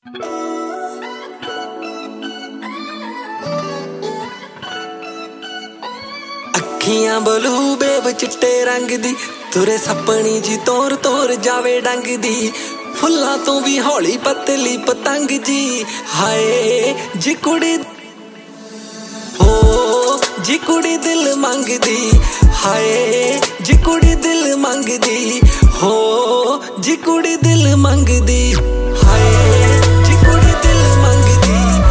ਅੱਖੀਆਂ blue babe ਚਿੱਟੇ ਰੰਗ ਦੀ, ਤੁਰੇ ਸੱਪਣੀ ਜੀ ਤੋਰ ਤੋਰ ਜਾਵੇ ਡੰਗ ਦੀ, ਫੁੱਲਾਂ ਤੋਂ ਵੀ ਹੌਲੀ ਪਤਲੀ ਪਤੰਗ ਜੀ। ਹਾਏ ਜੀ ਕੁੜੀ ਹੋ ਜੀ ਕੁੜੀ ਦਿਲ ਮੰਗਦੀ, ਹਾਏ ਜੀ ਕੁੜੀ ਦਿਲ ਮੰਗਦੀ, ਹੋ ਜੀ ਕੁੜੀ ਦਿਲ ਮੰਗਦੀ, ਹਾਏ ਜੀ ਕੁੜੀ ਦਿਲ ਮੰਗਦੀ।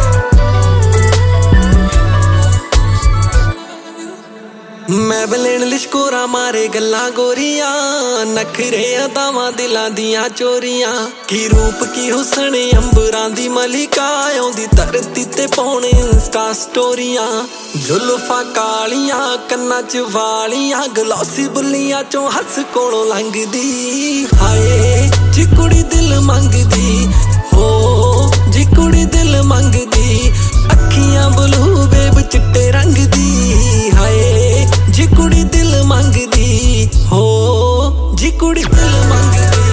ਮੈਂ ਬਲੇਨ ਲਿਸ਼ਕੋਰਾ ਮਾਰੇ ਗੱਲਾਂ ਗੋਰੀਆਂ, ਨਖਰੇ ਅਦਾਵਾਂ ਦਿਲਾਂ ਦੀਆਂ ਚੋਰੀਆਂ, ਕੀ ਰੂਪ ਕੀ ਹੁਸਨ ਅੰਬਰਾਂ ਦੀ ਮਲਿਕਾ, ਆਉਂਦੀ ਧਰਤੀ ਤੇ ਪਾਉਣੇ ਇੰਸਟਾ ਸਟੋਰੀਆਂ, ਜ਼ੁਲਫਾਂ ਕਾਲੀਆਂ ਕੰਨਾਂ ਚ ਵਾਲੀਆਂ, ਗਲੋਸੀ ਬੁੱਲੀਆਂ ਚੋਂ ਹੱਸ ਕੋਲੋਂ ਲੰਘਦੀ। ਹਾਏ ਜੀ ਕੁੜੀ ਦਿਲ ਮੰਗਦੀ, ਹੋ ਜੀ ਕੁੜੀ ਦਿਲ ਮੰਗਦੀ, ਅੱਖੀਆਂ ਬਲੂ ਬੇਬ ਚਿੱਟੇ ਰੰਗ ਦੀ। ਹਾਏ ਜੀ ਕੁੜੀ ਦਿਲ ਮੰਗਦੀ, ਹੋ ਜੀ ਕੁੜੀ ਦਿਲ ਮੰਗਦੀ,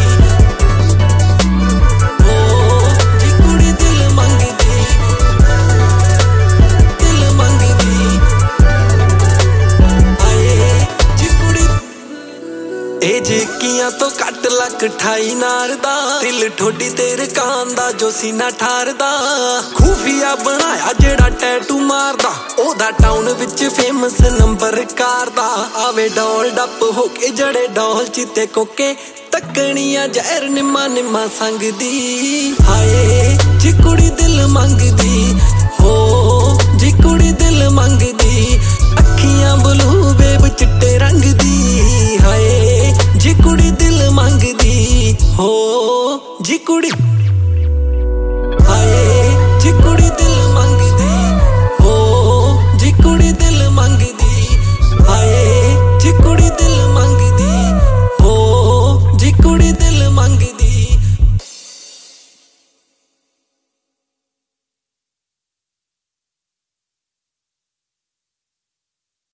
ਹੋ ਜੀ ਕੁੜੀ ਦਿਲ ਮੰਗਦੀ, ਦਿਲ ਮੰਗਦੀ। ਹਾਏ ਜੀ ਕੁੜੀ ਇਹ ਜੇਕੀਆਂ ਤੋਂ ਕੱਟ ਲੱਕ 28 ਨਾਰ ਦਾ, ਦਿਲ ਠੋਡੀ ਤੇਰੇ ਕਾਂ ਦਾ ਜੋ ਸੀਨਾ ਠਾਰਦਾ, ਖੂਫੀਆ ਬਣਾਇਆ ਜਿਹੜਾ ਟੈਟੂ ਮਾਰਦਾ, ਉਹਦਾ ਟਾਊਨ ਵਿੱਚ ਫੇਮਸ ਨੰਬਰ ਕਾਰ ਦਾ। ਆਵੇ ਡੋਲ ਡੱਪ ਹੋ ਕੇ ਜੜੇ ਡੋਲ ਚੀਤੇ ਕੋਕੇ, ਤੱਕਣੀਆਂ ਜ਼ਹਿਰ ਨਿੰਮਾ ਨਿੰਮਾ ਸੰਗਦੀ। ਹਾਏ ਜੀ ਕੁੜੀ ਦਿਲ ਮੰਗਦੀ, ਹੋ ਜੀ ਕੁੜੀ ਦਿਲ ਮੰਗਦੀ, ਅੱਖੀਆਂ ਬਲੂ ਬੇਬ ਚਿੱਟੇ ਰੰਗ ਦੀ। ਹਾਏ ਜੀ ਕੁੜੀ ਦਿਲ ਮੰਗਦੀ, ਹੋ ਜੀ ਕੁੜੀ, ਹਾਏ ਜੀ ਕੁੜੀ ਦਿਲ